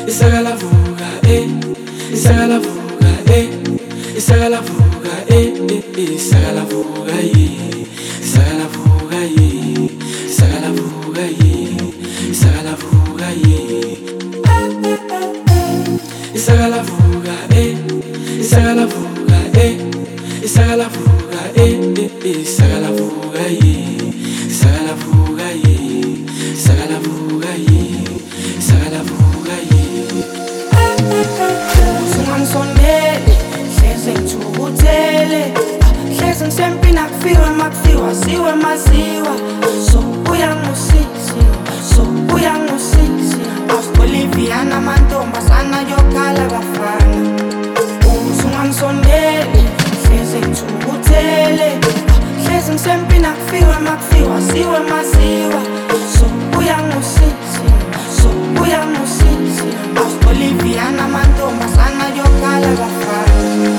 Isaga la fuga, isaga la fuga, isaga la fuga, isaga la fuga, isaga la fuga, isaga la fuga, isaga la fuga, isaga la fuga, isaga la fuga, isaga la fuga, isaga la fuga, isaga la fuga, isaga la fuga, isaga la fuga. Ungangisondeli hleze ngithukuthele hleze ngisempi nakufiwe makufiwa siwe maziwa so uyangusisiwa so uyangusisiwa Bolivia namantombazana yokhala bafana ungangisondeli hleze ngithukuthele hleze ngisempi nakufiwe makufiwa siwe maziwa so uyangusisiwa so uyangusisiwa Bolivia namantombazana yokhala bafana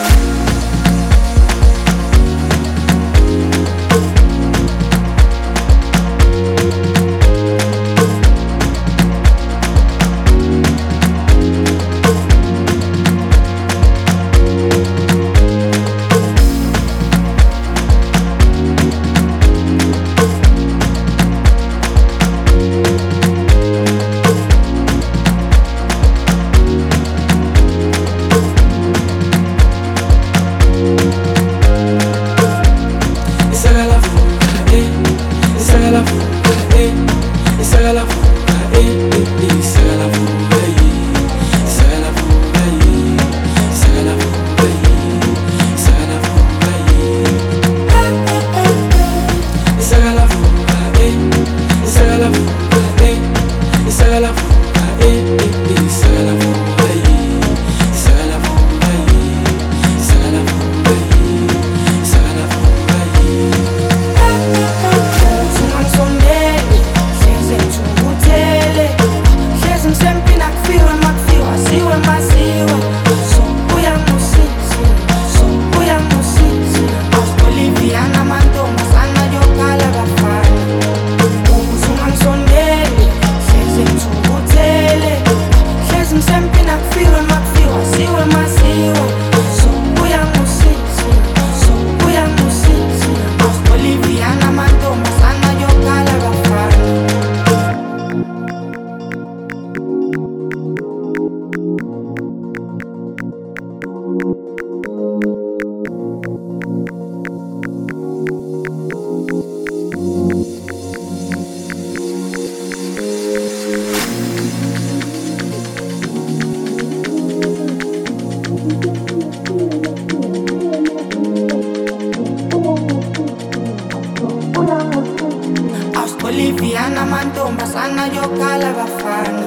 Bolivia namantombazana yokhala bafana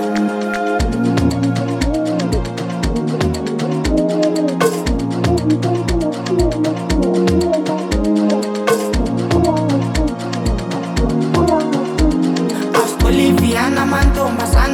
Bolivia namantombazana